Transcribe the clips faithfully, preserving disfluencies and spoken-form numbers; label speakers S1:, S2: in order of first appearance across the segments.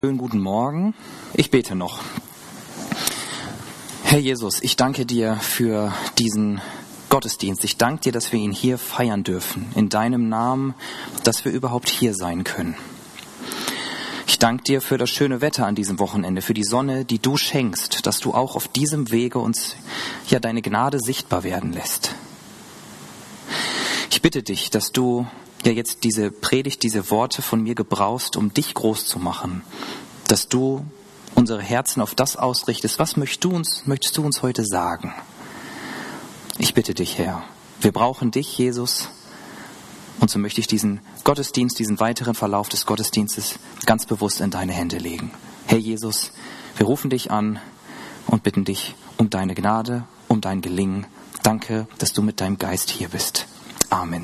S1: Schönen guten Morgen. Ich bete noch. Herr Jesus, ich danke dir für diesen Gottesdienst. Ich danke dir, dass wir ihn hier feiern dürfen. In deinem Namen, dass wir überhaupt hier sein können. Ich danke dir für das schöne Wetter an diesem Wochenende, für die Sonne, die du schenkst, dass du auch auf diesem Wege uns ja deine Gnade sichtbar werden lässt. Ich bitte dich, dass du ja jetzt diese Predigt, diese Worte von mir gebrauchst, um dich groß zu machen, dass du unsere Herzen auf das ausrichtest. Was möchtest du uns, möchtest du uns heute sagen? Ich bitte dich, Herr, wir brauchen dich, Jesus, und so möchte ich diesen Gottesdienst, diesen weiteren Verlauf des Gottesdienstes ganz bewusst in deine Hände legen. Herr Jesus, wir rufen dich an und bitten dich um deine Gnade, um dein Gelingen. Danke, dass du mit deinem Geist hier bist. Amen.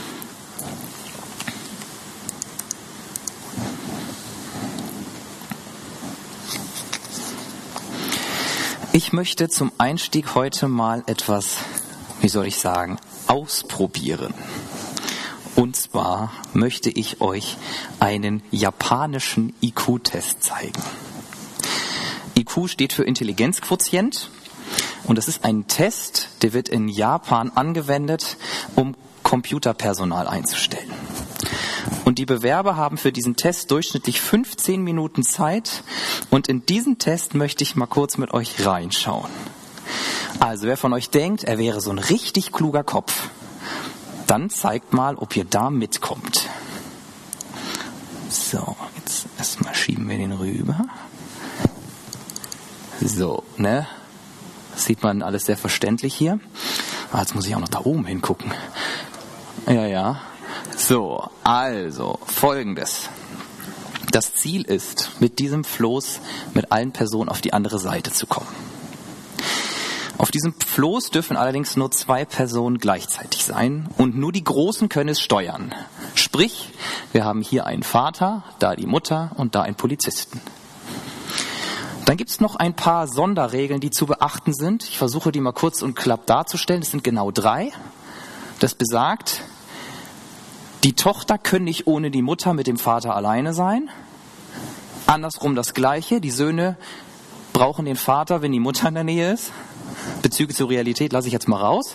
S1: Ich möchte zum Einstieg heute mal etwas, wie soll ich sagen, ausprobieren. Und zwar möchte ich euch einen japanischen I Q-Test zeigen. I Q steht für Intelligenzquotient und das ist ein Test, der wird in Japan angewendet, um Computerpersonal einzustellen. Und die Bewerber haben für diesen Test durchschnittlich fünfzehn Minuten Zeit. Und in diesen Test möchte ich mal kurz mit euch reinschauen. Also wer von euch denkt, er wäre so ein richtig kluger Kopf, dann zeigt mal, ob ihr da mitkommt. So, jetzt erstmal schieben wir den rüber. So, ne? Das sieht man alles sehr verständlich hier. Ah, jetzt muss ich auch noch da oben hingucken. Ja, ja. So, also Folgendes. Das Ziel ist, mit diesem Floß mit allen Personen auf die andere Seite zu kommen. Auf diesem Floß dürfen allerdings nur zwei Personen gleichzeitig sein und nur die Großen können es steuern. Sprich, wir haben hier einen Vater, da die Mutter und da einen Polizisten. Dann gibt es noch ein paar Sonderregeln, die zu beachten sind. Ich versuche die mal kurz und knapp darzustellen. Es sind genau drei. Das besagt, die Tochter kann nicht ohne die Mutter mit dem Vater alleine sein. Andersrum das Gleiche. Die Söhne brauchen den Vater, wenn die Mutter in der Nähe ist. Bezüge zur Realität lasse ich jetzt mal raus.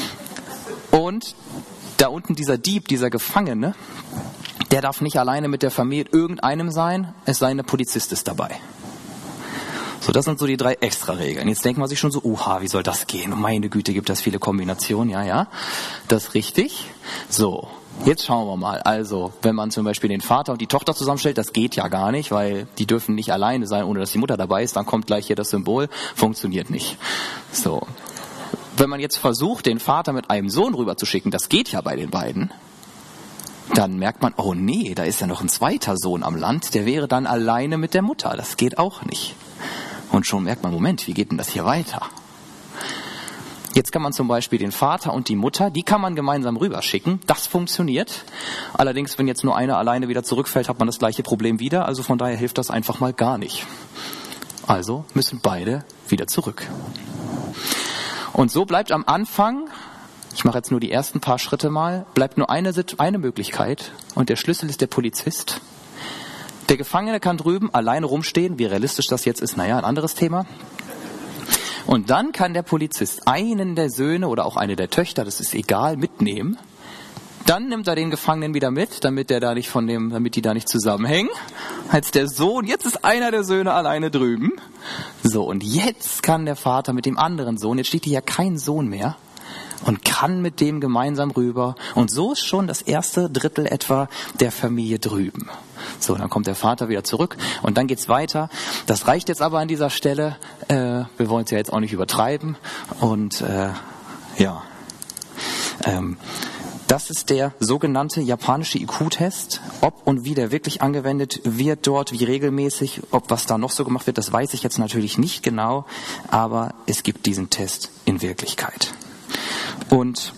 S1: Und da unten dieser Dieb, dieser Gefangene, der darf nicht alleine mit der Familie irgendeinem sein, es sei denn, der Polizist ist dabei. So, das sind so die drei Extra-Regeln. Jetzt denkt man sich schon so, uha, wie soll das gehen? Meine Güte, gibt das viele Kombinationen. Ja, ja, das ist richtig. So. Jetzt schauen wir mal. Also, wenn man zum Beispiel den Vater und die Tochter zusammenstellt, das geht ja gar nicht, weil die dürfen nicht alleine sein, ohne dass die Mutter dabei ist. Dann kommt gleich hier das Symbol. Funktioniert nicht. So. Wenn man jetzt versucht, den Vater mit einem Sohn rüberzuschicken, das geht ja bei den beiden, dann merkt man, oh nee, da ist ja noch ein zweiter Sohn am Land, der wäre dann alleine mit der Mutter. Das geht auch nicht. Und schon merkt man, Moment, wie geht denn das hier weiter? Jetzt kann man zum Beispiel den Vater und die Mutter, die kann man gemeinsam rüberschicken. Das funktioniert. Allerdings, wenn jetzt nur einer alleine wieder zurückfällt, hat man das gleiche Problem wieder. Also von daher hilft das einfach mal gar nicht. Also müssen beide wieder zurück. Und so bleibt am Anfang, ich mache jetzt nur die ersten paar Schritte mal, bleibt nur eine, eine Möglichkeit. Und der Schlüssel ist der Polizist. Der Gefangene kann drüben alleine rumstehen. Wie realistisch das jetzt ist, naja, ein anderes Thema. Und dann kann der Polizist einen der Söhne oder auch eine der Töchter, das ist egal, mitnehmen. Dann nimmt er den Gefangenen wieder mit, damit der da nicht von dem, damit die da nicht zusammenhängen. Als der Sohn, jetzt ist einer der Söhne alleine drüben. So, und jetzt kann der Vater mit dem anderen Sohn, jetzt steht hier ja kein Sohn mehr, und kann mit dem gemeinsam rüber. Und so ist schon das erste Drittel etwa der Familie drüben. So, dann kommt der Vater wieder zurück und dann geht's weiter. Das reicht jetzt aber an dieser Stelle. Äh, wir wollen es ja jetzt auch nicht übertreiben. Und äh, ja, ähm, das ist der sogenannte japanische I Q-Test. Ob und wie der wirklich angewendet wird dort, wie regelmäßig, ob was da noch so gemacht wird, das weiß ich jetzt natürlich nicht genau. Aber es gibt diesen Test in Wirklichkeit. Und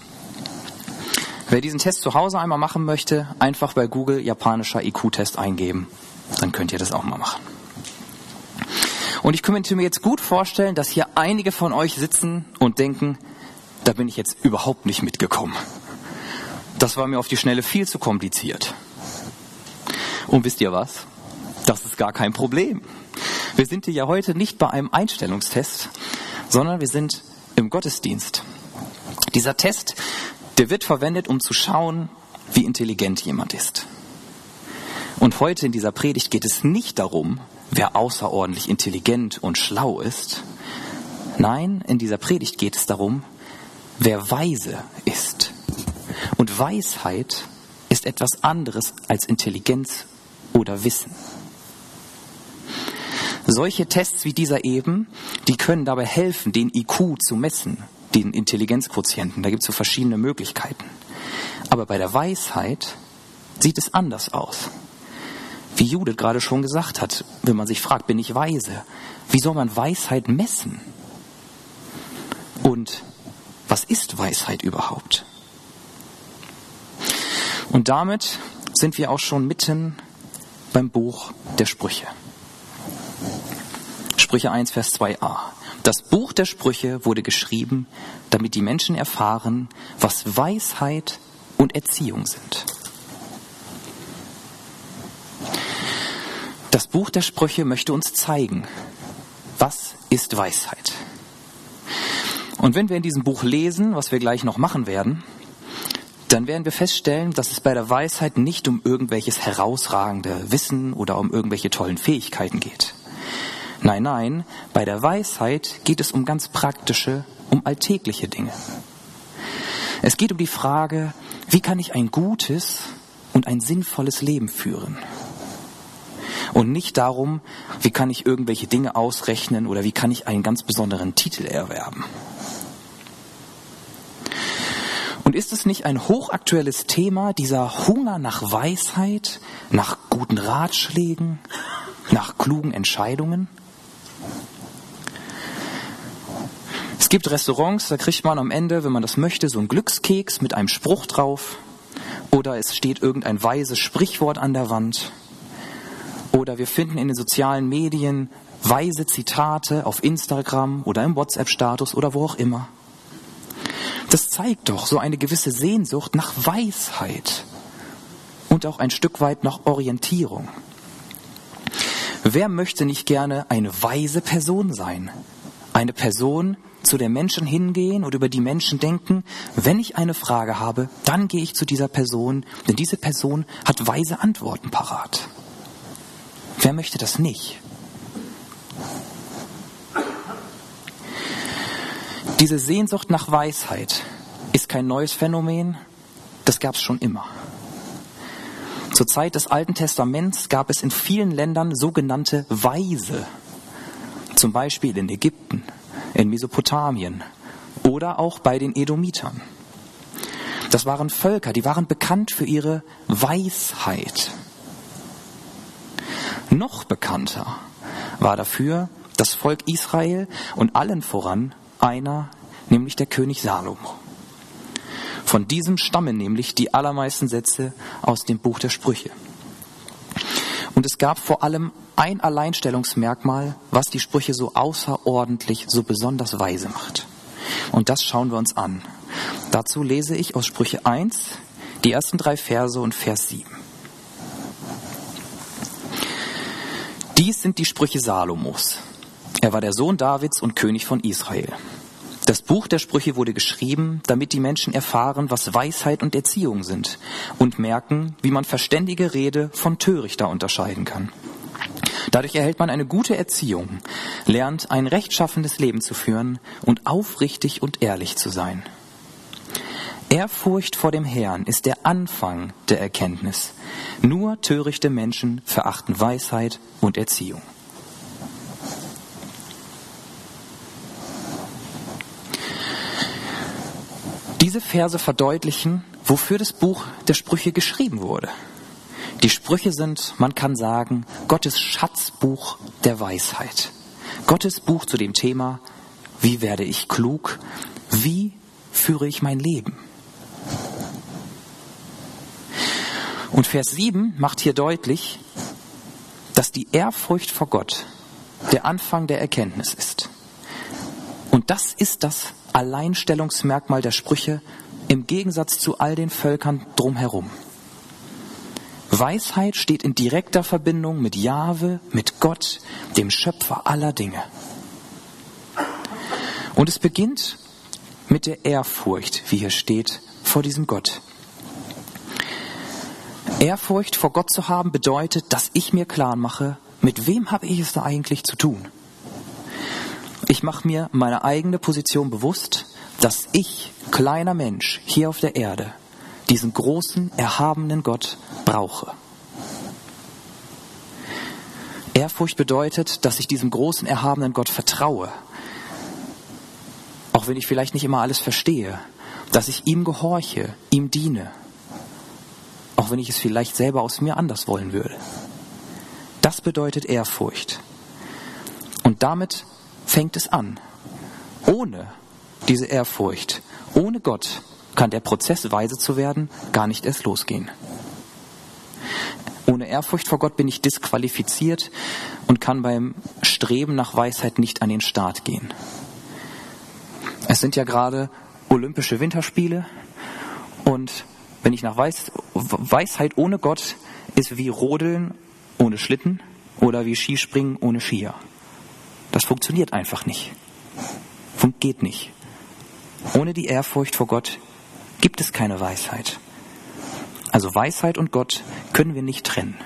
S1: wer diesen Test zu Hause einmal machen möchte, einfach bei Google japanischer I Q-Test eingeben. Dann könnt ihr das auch mal machen. Und ich könnte mir jetzt gut vorstellen, dass hier einige von euch sitzen und denken, da bin ich jetzt überhaupt nicht mitgekommen. Das war mir auf die Schnelle viel zu kompliziert. Und wisst ihr was? Das ist gar kein Problem. Wir sind hier ja heute nicht bei einem Einstellungstest, sondern wir sind im Gottesdienst. Dieser Test, der wird verwendet, um zu schauen, wie intelligent jemand ist. Und heute in dieser Predigt geht es nicht darum, wer außerordentlich intelligent und schlau ist. Nein, in dieser Predigt geht es darum, wer weise ist. Und Weisheit ist etwas anderes als Intelligenz oder Wissen. Solche Tests wie dieser eben, die können dabei helfen, den I Q zu messen, den Intelligenzquotienten. Da gibt es so verschiedene Möglichkeiten. Aber bei der Weisheit sieht es anders aus. Wie Judith gerade schon gesagt hat, wenn man sich fragt, bin ich weise? Wie soll man Weisheit messen? Und was ist Weisheit überhaupt? Und damit sind wir auch schon mitten beim Buch der Sprüche. Sprüche eins, Vers zwei a. Das Buch der Sprüche wurde geschrieben, damit die Menschen erfahren, was Weisheit und Erziehung sind. Das Buch der Sprüche möchte uns zeigen, was ist Weisheit. Und wenn wir in diesem Buch lesen, was wir gleich noch machen werden, dann werden wir feststellen, dass es bei der Weisheit nicht um irgendwelches herausragende Wissen oder um irgendwelche tollen Fähigkeiten geht. Nein, nein, bei der Weisheit geht es um ganz praktische, um alltägliche Dinge. Es geht um die Frage, wie kann ich ein gutes und ein sinnvolles Leben führen? Und nicht darum, wie kann ich irgendwelche Dinge ausrechnen oder wie kann ich einen ganz besonderen Titel erwerben. Und ist es nicht ein hochaktuelles Thema, dieser Hunger nach Weisheit, nach guten Ratschlägen, nach klugen Entscheidungen? Es gibt Restaurants, da kriegt man am Ende, wenn man das möchte, so einen Glückskeks mit einem Spruch drauf. Oder es steht irgendein weises Sprichwort an der Wand. Oder wir finden in den sozialen Medien weise Zitate auf Instagram oder im WhatsApp-Status oder wo auch immer. Das zeigt doch so eine gewisse Sehnsucht nach Weisheit und auch ein Stück weit nach Orientierung. Wer möchte nicht gerne eine weise Person sein? Eine Person, zu der Menschen hingehen und über die Menschen denken, wenn ich eine Frage habe, dann gehe ich zu dieser Person, denn diese Person hat weise Antworten parat. Wer möchte das nicht? Diese Sehnsucht nach Weisheit ist kein neues Phänomen, das gab es schon immer. Zur Zeit des Alten Testaments gab es in vielen Ländern sogenannte Weise, zum Beispiel in Ägypten, in Mesopotamien oder auch bei den Edomitern. Das waren Völker, die waren bekannt für ihre Weisheit. Noch bekannter war dafür das Volk Israel und allen voran einer, nämlich der König Salomo. Von diesem stammen nämlich die allermeisten Sätze aus dem Buch der Sprüche. Und es gab vor allem ein Alleinstellungsmerkmal, was die Sprüche so außerordentlich, so besonders weise macht. Und das schauen wir uns an. Dazu lese ich aus Sprüche eins, die ersten drei Verse und Vers sieben. Dies sind die Sprüche Salomos. Er war der Sohn Davids und König von Israel. Das Buch der Sprüche wurde geschrieben, damit die Menschen erfahren, was Weisheit und Erziehung sind und merken, wie man verständige Rede von törichter unterscheiden kann. Dadurch erhält man eine gute Erziehung, lernt ein rechtschaffenes Leben zu führen und aufrichtig und ehrlich zu sein. Ehrfurcht vor dem Herrn ist der Anfang der Erkenntnis. Nur törichte Menschen verachten Weisheit und Erziehung. Diese Verse verdeutlichen, wofür das Buch der Sprüche geschrieben wurde. Die Sprüche sind, man kann sagen, Gottes Schatzbuch der Weisheit. Gottes Buch zu dem Thema, wie werde ich klug, wie führe ich mein Leben. Und Vers sieben macht hier deutlich, dass die Ehrfurcht vor Gott der Anfang der Erkenntnis ist. Und das ist das Alleinstellungsmerkmal der Sprüche im Gegensatz zu all den Völkern drumherum. Weisheit steht in direkter Verbindung mit Jahwe, mit Gott, dem Schöpfer aller Dinge. Und es beginnt mit der Ehrfurcht, wie hier steht, vor diesem Gott. Ehrfurcht vor Gott zu haben bedeutet, dass ich mir klar mache, mit wem habe ich es da eigentlich zu tun? Ich mache mir meine eigene Position bewusst, dass ich, kleiner Mensch, hier auf der Erde, diesen großen, erhabenen Gott brauche. Ehrfurcht bedeutet, dass ich diesem großen, erhabenen Gott vertraue. Auch wenn ich vielleicht nicht immer alles verstehe, dass ich ihm gehorche, ihm diene. Auch wenn ich es vielleicht selber aus mir anders wollen würde. Das bedeutet Ehrfurcht. Und damit fängt es an. Ohne diese Ehrfurcht, ohne Gott, kann der Prozess, weise zu werden, gar nicht erst losgehen. Ohne Ehrfurcht vor Gott bin ich disqualifiziert und kann beim Streben nach Weisheit nicht an den Start gehen. Es sind ja gerade Olympische Winterspiele und wenn ich nach Weis, Weisheit ohne Gott ist wie Rodeln ohne Schlitten oder wie Skispringen ohne Skier. Das funktioniert einfach nicht. Fun- geht nicht. Ohne die Ehrfurcht vor Gott gibt es keine Weisheit. Also Weisheit und Gott können wir nicht trennen.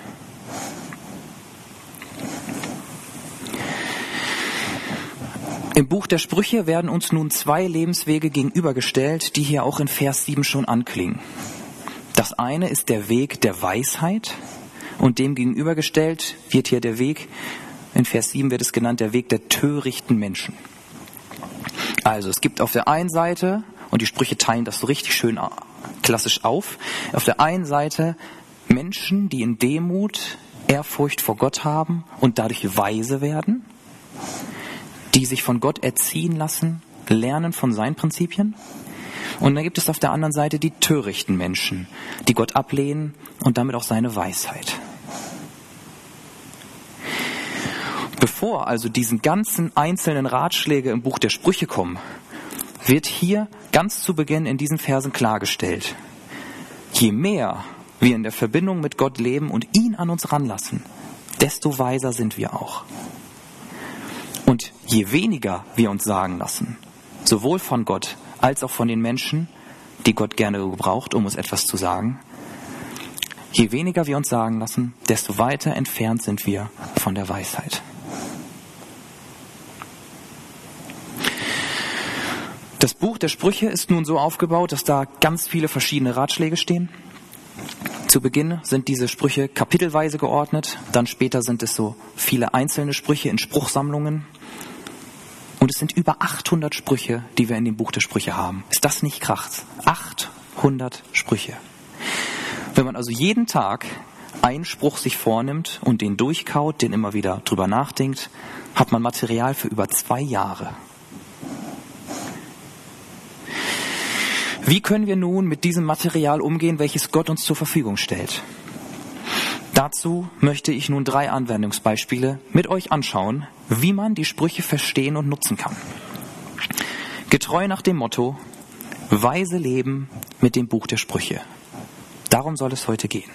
S1: Im Buch der Sprüche werden uns nun zwei Lebenswege gegenübergestellt, die hier auch in Vers sieben schon anklingen. Das eine ist der Weg der Weisheit und dem gegenübergestellt wird hier der Weg, in Vers sieben wird es genannt, der Weg der törichten Menschen. Also es gibt auf der einen Seite, und die Sprüche teilen das so richtig schön klassisch auf, auf der einen Seite Menschen, die in Demut, Ehrfurcht vor Gott haben und dadurch weise werden, die sich von Gott erziehen lassen, lernen von seinen Prinzipien. Und dann gibt es auf der anderen Seite die törichten Menschen, die Gott ablehnen und damit auch seine Weisheit. Bevor also diesen ganzen einzelnen Ratschläge im Buch der Sprüche kommen, wird hier ganz zu Beginn in diesen Versen klargestellt, je mehr wir in der Verbindung mit Gott leben und ihn an uns ranlassen, desto weiser sind wir auch. Und je weniger wir uns sagen lassen, sowohl von Gott als auch von den Menschen, die Gott gerne gebraucht, um uns etwas zu sagen, je weniger wir uns sagen lassen, desto weiter entfernt sind wir von der Weisheit. Das Buch der Sprüche ist nun so aufgebaut, dass da ganz viele verschiedene Ratschläge stehen. Zu Beginn sind diese Sprüche kapitelweise geordnet, dann später sind es so viele einzelne Sprüche in Spruchsammlungen. Und es sind über achthundert Sprüche, die wir in dem Buch der Sprüche haben. Ist das nicht krass? achthundert Sprüche. Wenn man also jeden Tag einen Spruch sich vornimmt und den durchkaut, den immer wieder drüber nachdenkt, hat man Material für über zwei Jahre. Wie können wir nun mit diesem Material umgehen, welches Gott uns zur Verfügung stellt? Dazu möchte ich nun drei Anwendungsbeispiele mit euch anschauen, wie man die Sprüche verstehen und nutzen kann. Getreu nach dem Motto, weise leben mit dem Buch der Sprüche. Darum soll es heute gehen.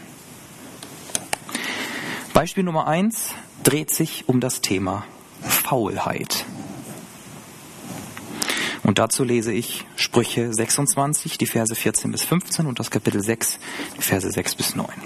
S1: Beispiel Nummer eins dreht sich um das Thema Faulheit. Und dazu lese ich Sprüche sechsundzwanzig, die Verse vierzehn bis fünfzehn und das Kapitel sechs, die Verse sechs bis neun.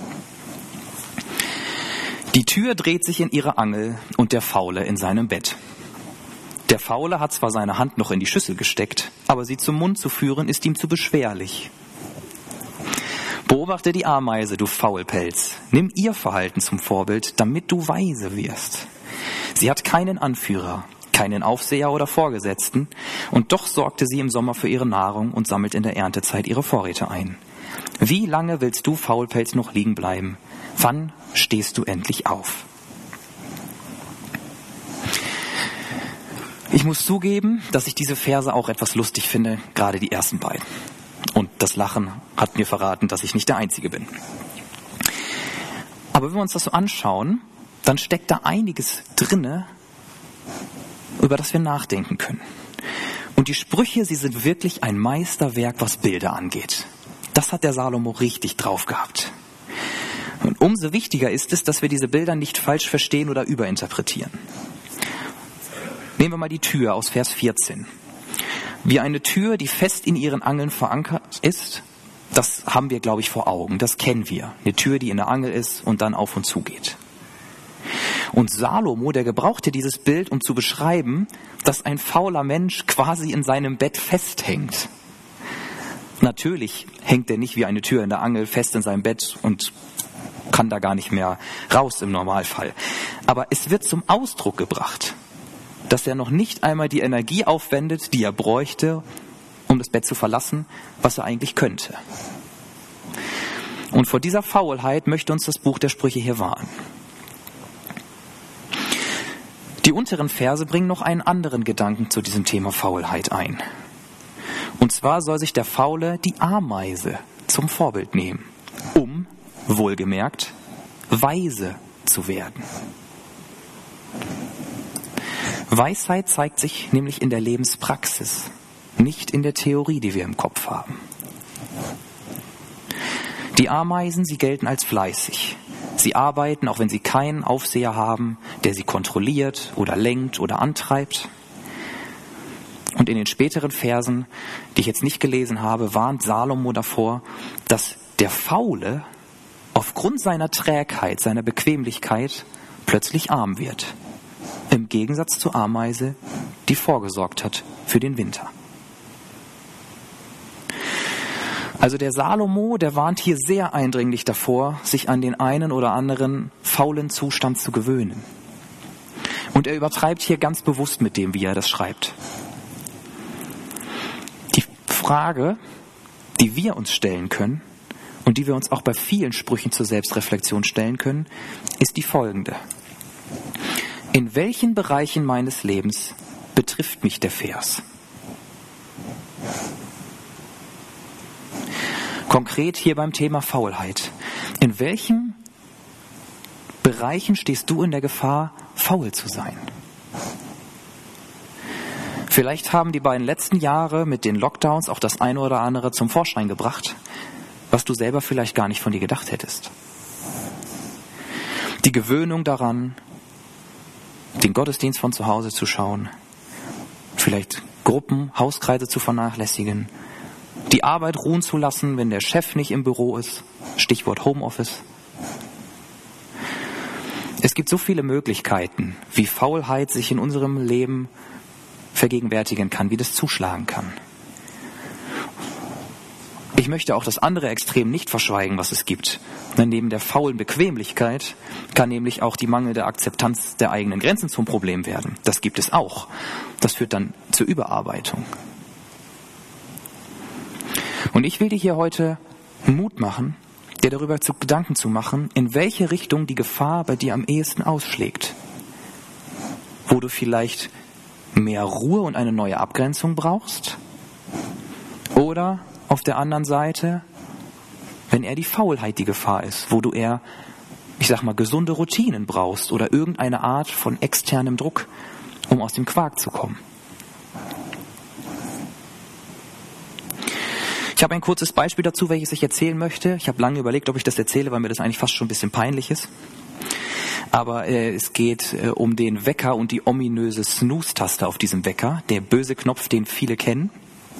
S1: Die Tür dreht sich in ihre Angel und der Faule in seinem Bett. Der Faule hat zwar seine Hand noch in die Schüssel gesteckt, aber sie zum Mund zu führen ist ihm zu beschwerlich. Beobachte die Ameise, du Faulpelz. Nimm ihr Verhalten zum Vorbild, damit du weise wirst. Sie hat keinen Anführer, keinen Aufseher oder Vorgesetzten, und doch sorgte sie im Sommer für ihre Nahrung und sammelt in der Erntezeit ihre Vorräte ein. Wie lange willst du, Faulpelz, noch liegen bleiben? Wann stehst du endlich auf? Ich muss zugeben, dass ich diese Verse auch etwas lustig finde, gerade die ersten beiden. Und das Lachen hat mir verraten, dass ich nicht der Einzige bin. Aber wenn wir uns das so anschauen, dann steckt da einiges drinne, über das wir nachdenken können. Und die Sprüche, sie sind wirklich ein Meisterwerk, was Bilder angeht. Das hat der Salomo richtig drauf gehabt. Und umso wichtiger ist es, dass wir diese Bilder nicht falsch verstehen oder überinterpretieren. Nehmen wir mal die Tür aus Vers vierzehn. Wie eine Tür, die fest in ihren Angeln verankert ist, das haben wir, glaube ich, vor Augen. Das kennen wir. Eine Tür, die in der Angel ist und dann auf und zu geht. Und Salomo, der gebrauchte dieses Bild, um zu beschreiben, dass ein fauler Mensch quasi in seinem Bett festhängt. Natürlich hängt er nicht wie eine Tür in der Angel fest in seinem Bett und kann da gar nicht mehr raus im Normalfall. Aber es wird zum Ausdruck gebracht, dass er noch nicht einmal die Energie aufwendet, die er bräuchte, um das Bett zu verlassen, was er eigentlich könnte. Und vor dieser Faulheit möchte uns das Buch der Sprüche hier warnen. Die unteren Verse bringen noch einen anderen Gedanken zu diesem Thema Faulheit ein. Und zwar soll sich der Faule die Ameise zum Vorbild nehmen, um, wohlgemerkt, weise zu werden. Weisheit zeigt sich nämlich in der Lebenspraxis, nicht in der Theorie, die wir im Kopf haben. Die Ameisen, sie gelten als fleißig. Sie arbeiten, auch wenn sie keinen Aufseher haben, der sie kontrolliert oder lenkt oder antreibt. Und in den späteren Versen, die ich jetzt nicht gelesen habe, warnt Salomo davor, dass der Faule aufgrund seiner Trägheit, seiner Bequemlichkeit plötzlich arm wird. Im Gegensatz zur Ameise, die vorgesorgt hat für den Winter. Also der Salomo, der warnt hier sehr eindringlich davor, sich an den einen oder anderen faulen Zustand zu gewöhnen. Und er übertreibt hier ganz bewusst mit dem, wie er das schreibt. Die Frage, die wir uns stellen können und die wir uns auch bei vielen Sprüchen zur Selbstreflexion stellen können, ist die folgende. In welchen Bereichen meines Lebens betrifft mich der Vers? Konkret hier beim Thema Faulheit. In welchen Bereichen stehst du in der Gefahr, faul zu sein? Vielleicht haben die beiden letzten Jahre mit den Lockdowns auch das eine oder andere zum Vorschein gebracht, was du selber vielleicht gar nicht von dir gedacht hättest. Die Gewöhnung daran, den Gottesdienst von zu Hause zu schauen, vielleicht Gruppen, Hauskreise zu vernachlässigen, die Arbeit ruhen zu lassen, wenn der Chef nicht im Büro ist, Stichwort Homeoffice. Es gibt so viele Möglichkeiten, wie Faulheit sich in unserem Leben vergegenwärtigen kann, wie das zuschlagen kann. Ich möchte auch das andere Extrem nicht verschweigen, was es gibt. Denn neben der faulen Bequemlichkeit kann nämlich auch die mangelnde Akzeptanz der eigenen Grenzen zum Problem werden. Das gibt es auch. Das führt dann zur Überarbeitung. Und ich will dir hier heute Mut machen, dir darüber zu Gedanken zu machen, in welche Richtung die Gefahr bei dir am ehesten ausschlägt. Wo du vielleicht mehr Ruhe und eine neue Abgrenzung brauchst. Oder auf der anderen Seite, wenn eher die Faulheit die Gefahr ist, wo du eher, ich sag mal, gesunde Routinen brauchst oder irgendeine Art von externem Druck, um aus dem Quark zu kommen. Ich habe ein kurzes Beispiel dazu, welches ich erzählen möchte. Ich habe lange überlegt, ob ich das erzähle, weil mir das eigentlich fast schon ein bisschen peinlich ist. Aber äh, es geht äh, um den Wecker und die ominöse Snooze-Taste auf diesem Wecker, der böse Knopf, den viele kennen.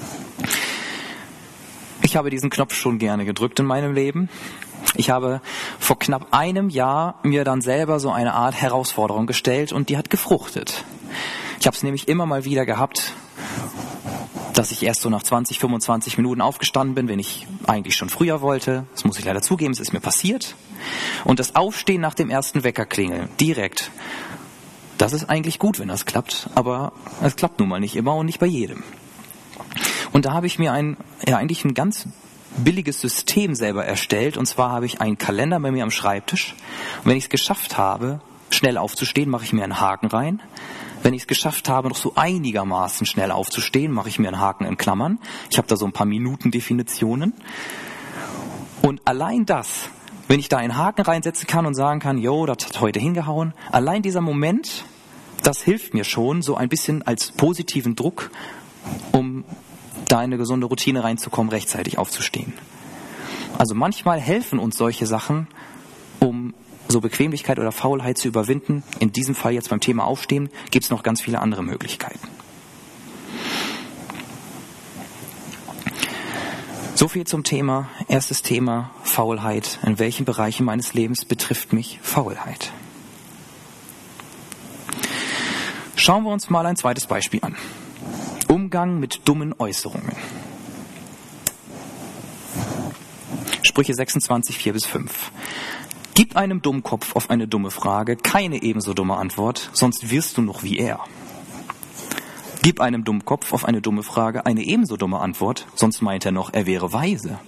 S1: Ich habe diesen Knopf schon gerne gedrückt in meinem Leben. Ich habe vor knapp einem Jahr mir dann selber so eine Art Herausforderung gestellt und die hat gefruchtet. Ich habe es nämlich immer mal wieder gehabt, dass ich erst so nach zwanzig, fünfundzwanzig Minuten aufgestanden bin, wenn ich eigentlich schon früher wollte. Das muss ich leider zugeben, es ist mir passiert. Und das Aufstehen nach dem ersten Weckerklingeln, direkt, das ist eigentlich gut, wenn das klappt, aber es klappt nun mal nicht immer und nicht bei jedem. Und da habe ich mir ein, ja eigentlich ein ganz billiges System selber erstellt. Und zwar habe ich einen Kalender bei mir am Schreibtisch. Und wenn ich es geschafft habe, schnell aufzustehen, mache ich mir einen Haken rein. Wenn ich es geschafft habe, noch so einigermaßen schnell aufzustehen, mache ich mir einen Haken in Klammern. Ich habe da so ein paar Minutendefinitionen. Und allein das, wenn ich da einen Haken reinsetzen kann und sagen kann, jo, das hat heute hingehauen, allein dieser Moment, das hilft mir schon so ein bisschen als positiven Druck, um da in eine gesunde Routine reinzukommen, rechtzeitig aufzustehen. Also manchmal helfen uns solche Sachen, um so Bequemlichkeit oder Faulheit zu überwinden, in diesem Fall jetzt beim Thema Aufstehen, gibt es noch ganz viele andere Möglichkeiten. So viel zum Thema, erstes Thema, Faulheit. In welchen Bereichen meines Lebens betrifft mich Faulheit? Schauen wir uns mal ein zweites Beispiel an. Umgang mit dummen Äußerungen. Sprüche sechsundzwanzig, vier bis fünf. Gib einem Dummkopf auf eine dumme Frage keine ebenso dumme Antwort, sonst wirst du noch wie er. Gib einem Dummkopf auf eine dumme Frage eine ebenso dumme Antwort, sonst meint er noch, er wäre weise.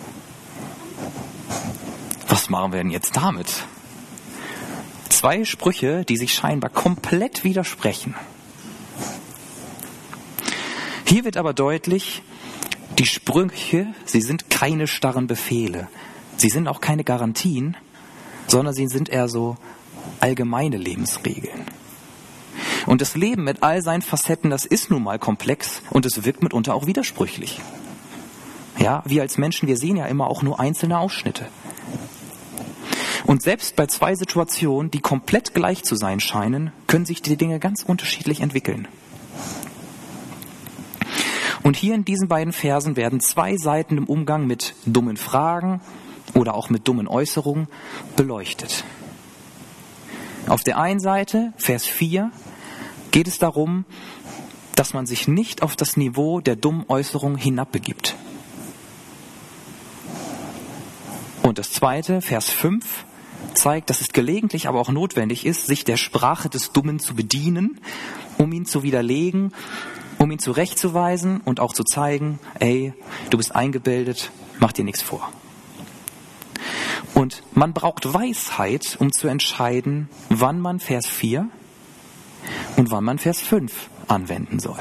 S1: Was machen wir denn jetzt damit? Zwei Sprüche, die sich scheinbar komplett widersprechen. Hier wird aber deutlich, die Sprüche, sie sind keine starren Befehle. Sie sind auch keine Garantien, sondern sie sind eher so allgemeine Lebensregeln. Und das Leben mit all seinen Facetten, das ist nun mal komplex und es wirkt mitunter auch widersprüchlich. Ja, wir als Menschen, wir sehen ja immer auch nur einzelne Ausschnitte. Und selbst bei zwei Situationen, die komplett gleich zu sein scheinen, können sich die Dinge ganz unterschiedlich entwickeln. Und hier in diesen beiden Versen werden zwei Seiten im Umgang mit dummen Fragen oder auch mit dummen Äußerungen beleuchtet. Auf der einen Seite, Vers vier, geht es darum, dass man sich nicht auf das Niveau der dummen Äußerung hinabbegibt. Und das zweite, Vers fünf, zeigt, dass es gelegentlich aber auch notwendig ist, sich der Sprache des Dummen zu bedienen, um ihn zu widerlegen, um ihn zurechtzuweisen und auch zu zeigen, ey, du bist eingebildet, mach dir nichts vor. Und man braucht Weisheit, um zu entscheiden, wann man Vers vier und wann man Vers fünf anwenden soll.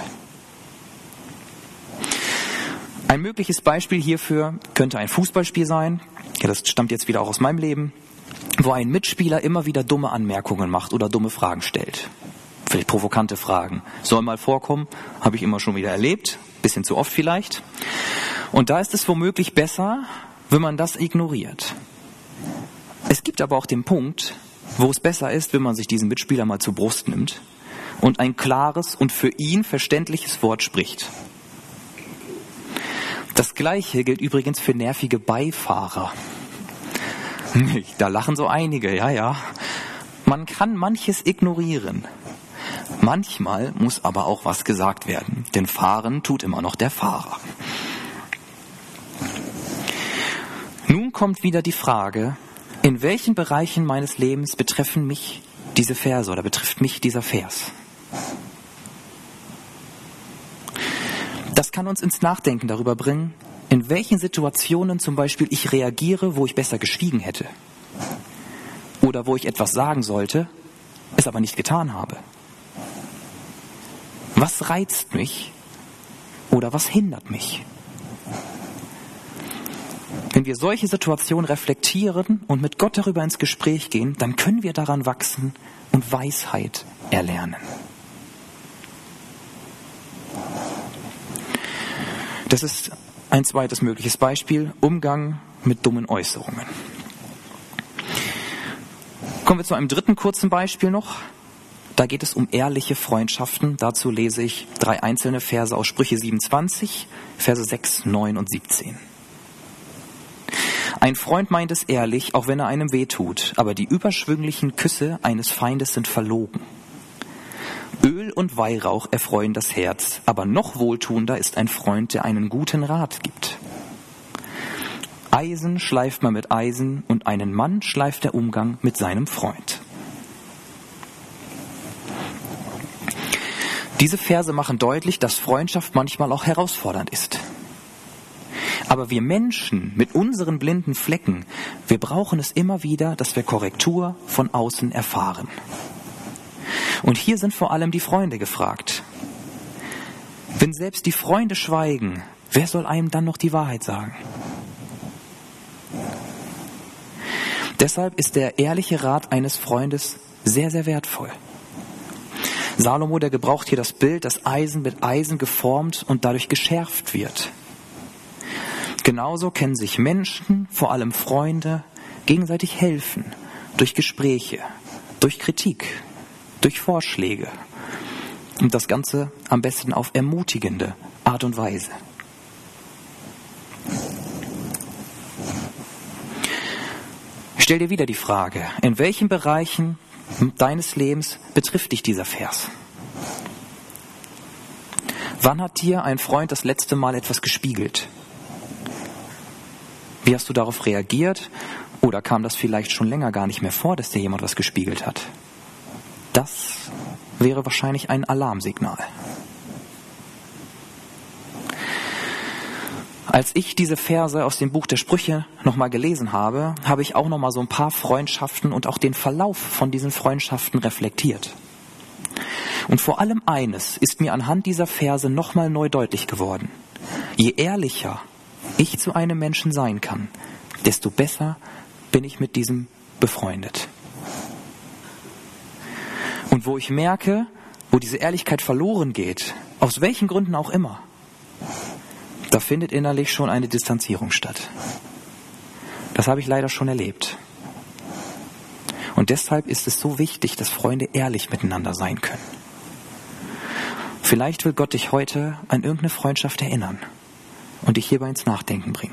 S1: Ein mögliches Beispiel hierfür könnte ein Fußballspiel sein, ja, das stammt jetzt wieder auch aus meinem Leben, wo ein Mitspieler immer wieder dumme Anmerkungen macht oder dumme Fragen stellt. Vielleicht provokante Fragen. Soll mal vorkommen, habe ich immer schon wieder erlebt, bisschen zu oft vielleicht. Und da ist es womöglich besser, wenn man das ignoriert. Es gibt aber auch den Punkt, wo es besser ist, wenn man sich diesen Mitspieler mal zur Brust nimmt und ein klares und für ihn verständliches Wort spricht. Das Gleiche gilt übrigens für nervige Beifahrer. Da lachen so einige, ja, ja. Man kann manches ignorieren. Manchmal muss aber auch was gesagt werden, denn fahren tut immer noch der Fahrer. Nun kommt wieder die Frage, in welchen Bereichen meines Lebens betreffen mich diese Verse oder betrifft mich dieser Vers? Das kann uns ins Nachdenken darüber bringen, in welchen Situationen zum Beispiel ich reagiere, wo ich besser geschwiegen hätte. Oder wo ich etwas sagen sollte, es aber nicht getan habe. Was reizt mich oder was hindert mich? Wenn wir solche Situationen reflektieren und mit Gott darüber ins Gespräch gehen, dann können wir daran wachsen und Weisheit erlernen. Das ist ein zweites mögliches Beispiel, Umgang mit dummen Äußerungen. Kommen wir zu einem dritten kurzen Beispiel noch. Da geht es um ehrliche Freundschaften. Dazu lese ich drei einzelne Verse aus Sprüche siebenundzwanzig, Verse sechs, neun und siebzehn. Ein Freund meint es ehrlich, auch wenn er einem wehtut, aber die überschwünglichen Küsse eines Feindes sind verlogen. Öl und Weihrauch erfreuen das Herz, aber noch wohltuender ist ein Freund, der einen guten Rat gibt. Eisen schleift man mit Eisen und einen Mann schleift der Umgang mit seinem Freund. Diese Verse machen deutlich, dass Freundschaft manchmal auch herausfordernd ist. Aber wir Menschen mit unseren blinden Flecken, wir brauchen es immer wieder, dass wir Korrektur von außen erfahren. Und hier sind vor allem die Freunde gefragt. Wenn selbst die Freunde schweigen, wer soll einem dann noch die Wahrheit sagen? Deshalb ist der ehrliche Rat eines Freundes sehr, sehr wertvoll. Salomo, der gebraucht hier das Bild, dass Eisen mit Eisen geformt und dadurch geschärft wird. Genauso kennen sich Menschen, vor allem Freunde, gegenseitig helfen, durch Gespräche, durch Kritik, durch Vorschläge. Und das Ganze am besten auf ermutigende Art und Weise. Stell dir wieder die Frage, in welchen Bereichen deines Lebens betrifft dich dieser Vers? Wann hat dir ein Freund das letzte Mal etwas gespiegelt? Wie hast du darauf reagiert? Oder kam das vielleicht schon länger gar nicht mehr vor, dass dir jemand was gespiegelt hat? Das wäre wahrscheinlich ein Alarmsignal. Als ich diese Verse aus dem Buch der Sprüche nochmal gelesen habe, habe ich auch nochmal so ein paar Freundschaften und auch den Verlauf von diesen Freundschaften reflektiert. Und vor allem eines ist mir anhand dieser Verse nochmal neu deutlich geworden. Je ehrlicher ich zu einem Menschen sein kann, desto besser bin ich mit diesem befreundet. Und wo ich merke, wo diese Ehrlichkeit verloren geht, aus welchen Gründen auch immer, da findet innerlich schon eine Distanzierung statt. Das habe ich leider schon erlebt. Und deshalb ist es so wichtig, dass Freunde ehrlich miteinander sein können. Vielleicht will Gott dich heute an irgendeine Freundschaft erinnern und dich hierbei ins Nachdenken bringen.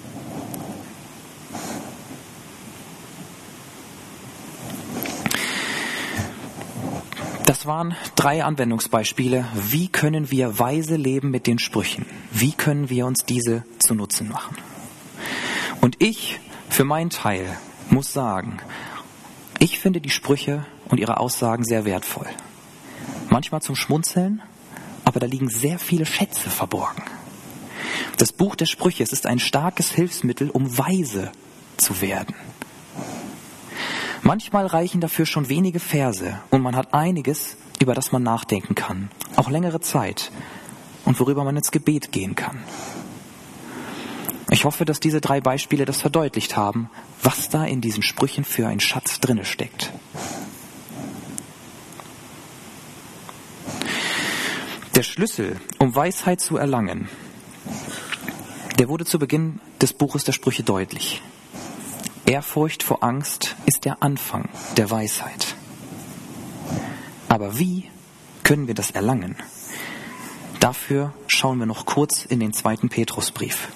S1: Das waren drei Anwendungsbeispiele. Wie können wir weise leben mit den Sprüchen? Wie können wir uns diese zu Nutzen machen? Und ich, für meinen Teil, muss sagen, ich finde die Sprüche und ihre Aussagen sehr wertvoll. Manchmal zum Schmunzeln, aber da liegen sehr viele Schätze verborgen. Das Buch der Sprüche, es ist ein starkes Hilfsmittel, um weise zu werden. Manchmal reichen dafür schon wenige Verse und man hat einiges, über das man nachdenken kann, auch längere Zeit und worüber man ins Gebet gehen kann. Ich hoffe, dass diese drei Beispiele das verdeutlicht haben, was da in diesen Sprüchen für ein Schatz drinne steckt. Der Schlüssel, um Weisheit zu erlangen, der wurde zu Beginn des Buches der Sprüche deutlich. Ehrfurcht vor Angst ist der Anfang der Weisheit. Aber wie können wir das erlangen? Dafür schauen wir noch kurz in den zweiten Petrusbrief.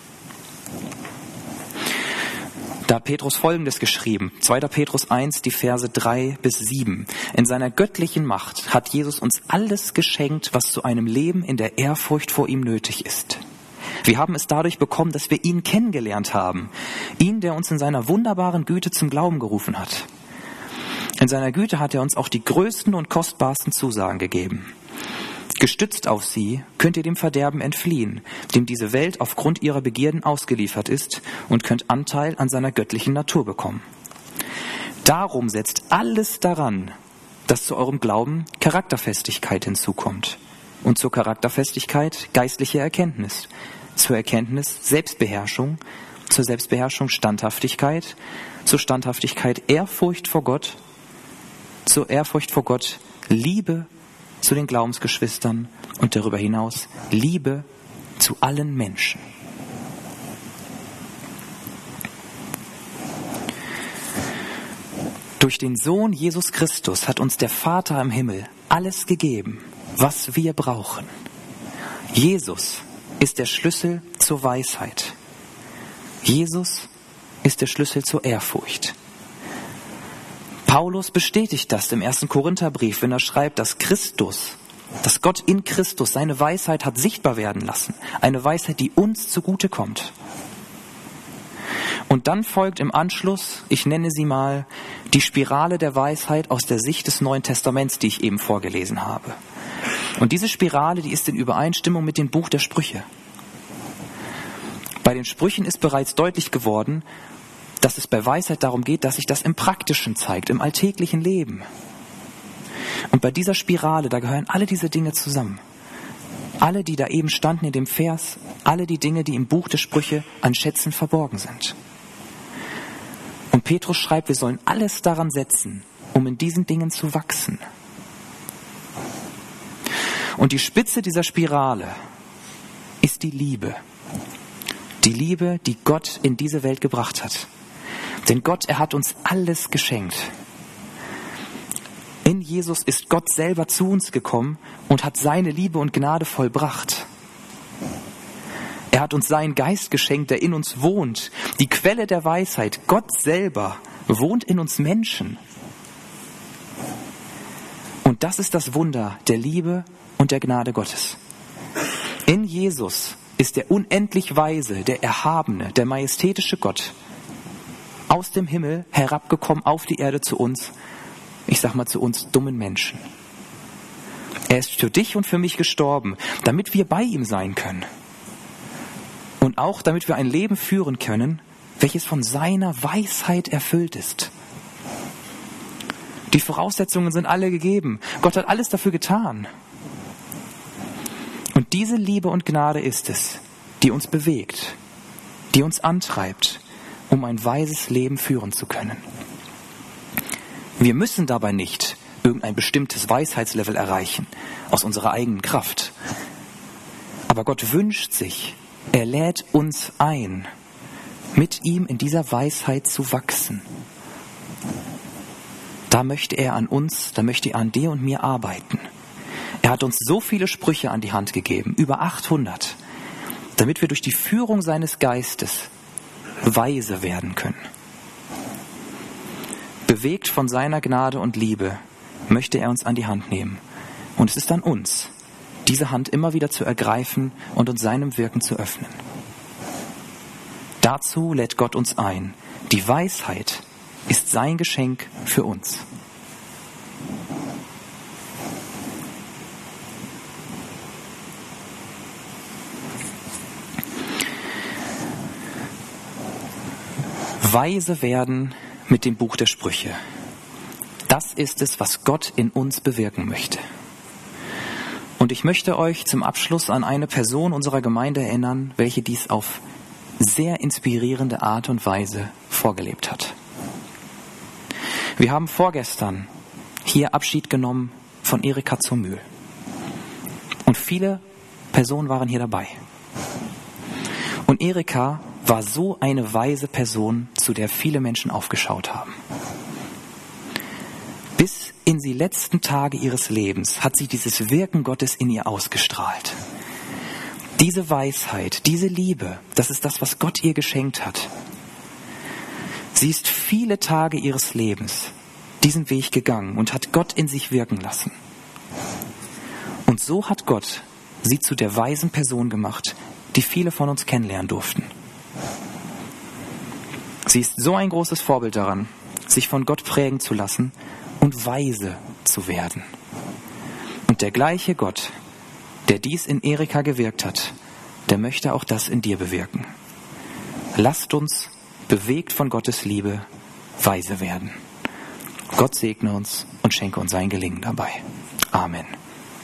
S1: Da hat Petrus Folgendes geschrieben, zweiter Petrus eins, die Verse drei bis sieben. In seiner göttlichen Macht hat Jesus uns alles geschenkt, was zu einem Leben in der Ehrfurcht vor ihm nötig ist. Wir haben es dadurch bekommen, dass wir ihn kennengelernt haben. Ihn, der uns in seiner wunderbaren Güte zum Glauben gerufen hat. In seiner Güte hat er uns auch die größten und kostbarsten Zusagen gegeben. Gestützt auf sie könnt ihr dem Verderben entfliehen, dem diese Welt aufgrund ihrer Begierden ausgeliefert ist, und könnt Anteil an seiner göttlichen Natur bekommen. Darum setzt alles daran, dass zu eurem Glauben Charakterfestigkeit hinzukommt und zur Charakterfestigkeit geistliche Erkenntnis, zur Erkenntnis Selbstbeherrschung, zur Selbstbeherrschung Standhaftigkeit, zur Standhaftigkeit Ehrfurcht vor Gott, zur Ehrfurcht vor Gott Liebe zu den Glaubensgeschwistern und darüber hinaus Liebe zu allen Menschen. Durch den Sohn Jesus Christus hat uns der Vater im Himmel alles gegeben, was wir brauchen. Jesus ist der Schlüssel zur Weisheit. Jesus ist der Schlüssel zur Ehrfurcht. Paulus bestätigt das im ersten Korintherbrief, wenn er schreibt, dass Christus, dass Gott in Christus seine Weisheit hat sichtbar werden lassen. Eine Weisheit, die uns zugutekommt. Und dann folgt im Anschluss, ich nenne sie mal, die Spirale der Weisheit aus der Sicht des Neuen Testaments, die ich eben vorgelesen habe. Und diese Spirale, die ist in Übereinstimmung mit dem Buch der Sprüche. Bei den Sprüchen ist bereits deutlich geworden, dass es bei Weisheit darum geht, dass sich das im Praktischen zeigt, im alltäglichen Leben. Und bei dieser Spirale, da gehören alle diese Dinge zusammen. Alle, die da eben standen in dem Vers, alle die Dinge, die im Buch der Sprüche an Schätzen verborgen sind. Und Petrus schreibt, wir sollen alles daran setzen, um in diesen Dingen zu wachsen. Und die Spitze dieser Spirale ist die Liebe. Die Liebe, die Gott in diese Welt gebracht hat. Denn Gott, er hat uns alles geschenkt. In Jesus ist Gott selber zu uns gekommen und hat seine Liebe und Gnade vollbracht. Er hat uns seinen Geist geschenkt, der in uns wohnt. Die Quelle der Weisheit, Gott selber, wohnt in uns Menschen. Und das ist das Wunder der Liebe und der Gnade Gottes. In Jesus ist der unendlich weise, der erhabene, der majestätische Gott aus dem Himmel herabgekommen auf die Erde zu uns, ich sag mal zu uns dummen Menschen. Er ist für dich und für mich gestorben, damit wir bei ihm sein können. Und auch damit wir ein Leben führen können, welches von seiner Weisheit erfüllt ist. Die Voraussetzungen sind alle gegeben. Gott hat alles dafür getan. Und diese Liebe und Gnade ist es, die uns bewegt, die uns antreibt, um ein weises Leben führen zu können. Wir müssen dabei nicht irgendein bestimmtes Weisheitslevel erreichen, aus unserer eigenen Kraft. Aber Gott wünscht sich, er lädt uns ein, mit ihm in dieser Weisheit zu wachsen. Da möchte er an uns, da möchte er an dir und mir arbeiten. Er hat uns so viele Sprüche an die Hand gegeben, über achthundert, damit wir durch die Führung seines Geistes weise werden können. Bewegt von seiner Gnade und Liebe möchte er uns an die Hand nehmen. Und es ist an uns, diese Hand immer wieder zu ergreifen und uns seinem Wirken zu öffnen. Dazu lädt Gott uns ein. Die Weisheit ist sein Geschenk für uns. Weise werden mit dem Buch der Sprüche. Das ist es, was Gott in uns bewirken möchte. Und ich möchte euch zum Abschluss an eine Person unserer Gemeinde erinnern, welche dies auf sehr inspirierende Art und Weise vorgelebt hat. Wir haben vorgestern hier Abschied genommen von Erika zur Mühl. Und viele Personen waren hier dabei. Und Erika war so eine weise Person, zu der viele Menschen aufgeschaut haben. Bis in die letzten Tage ihres Lebens hat sie dieses Wirken Gottes in ihr ausgestrahlt. Diese Weisheit, diese Liebe, das ist das, was Gott ihr geschenkt hat. Sie ist viele Tage ihres Lebens diesen Weg gegangen und hat Gott in sich wirken lassen. Und so hat Gott sie zu der weisen Person gemacht, die viele von uns kennenlernen durften. Sie ist so ein großes Vorbild daran, sich von Gott prägen zu lassen und weise zu werden. Und der gleiche Gott, der dies in Erika gewirkt hat, der möchte auch das in dir bewirken. Lasst uns, bewegt von Gottes Liebe, weise werden. Gott segne uns und schenke uns sein Gelingen dabei. Amen.